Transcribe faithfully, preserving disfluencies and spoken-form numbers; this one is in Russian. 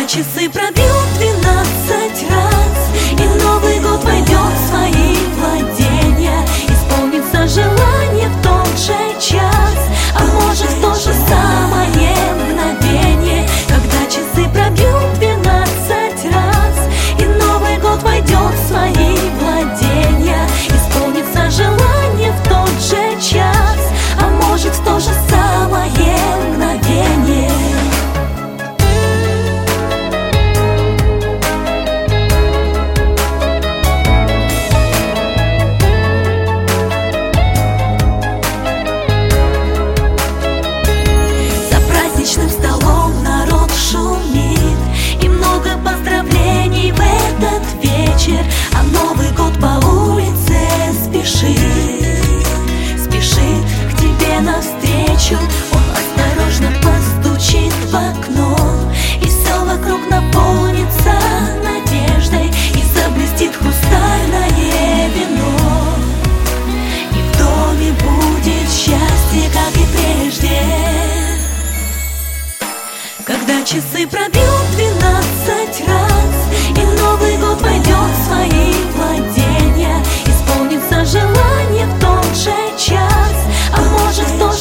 Когда часы пробьют двенадцать раз и Новый год войдет в свои владения, исполнится желание в тот же час, а может в то же самое мгновение. Когда часы пробьют двенадцать раз и Новый год войдет в свои владения, исполнится желание в тот же час, а может в то же самое мгновение. Столом народ шумит, и много поздравлений в этот вечер, а Новый год по улице спешит, спешит к тебе навстречу. Он осторожно постучит в окно, и все вокруг наполнится надеждой, и заблестит хрустальное вино, и в доме будет счастье, как и прежде. Когда часы пробьют двенадцать раз и Новый год войдет в свои владения, исполнится желание в тот же час, а может в тот